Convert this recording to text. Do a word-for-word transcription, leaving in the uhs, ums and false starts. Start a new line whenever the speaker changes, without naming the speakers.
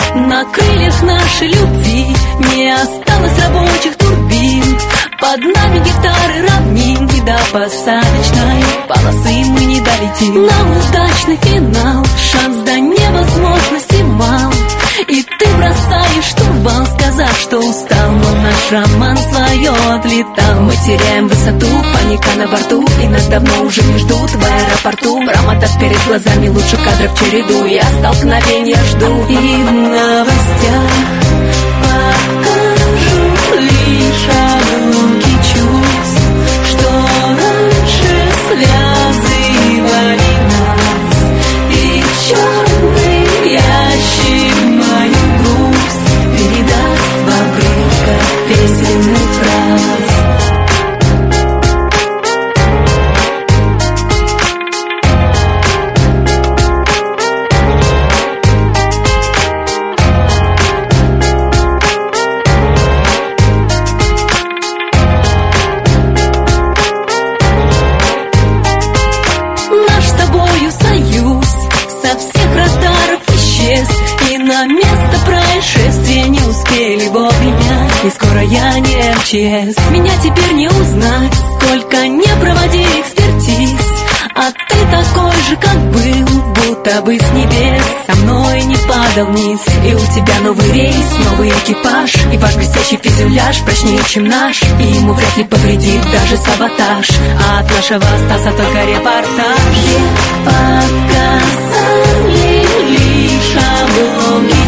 На крыльях нашей любви не осталось рабочих турбин. Под нами гектары равнин, и до посадочной полосы мы не долетим. На удачный финал шанс до невозможности мал. И ты бросаешь штурвал, сказав, что устал, но наш роман свое отлетал. Мы теряем высоту, паника на борту, и нас давно уже не ждут в аэропорту. Промотав перед глазами лучше кадров череду, я столкновения жду. И в новостях покажут лишь обломки чувств, что раньше связывали нас. И черный ящик мою грусть передаст в обрывках песенных фраз. И на место происшествия не успели вовремя, и скоро я не эм че эс. Меня теперь не узнать, сколько не проводи экспертиз. А ты такой же, как был, будто бы с небес со мной не падал вниз. И у тебя новый рейс, новый экипаж, и ваш блестящий фюзеляж прочнее, чем наш, и ему вряд ли повредит даже саботаж. А от нашего остался только репортаж. Где показали лишь обломки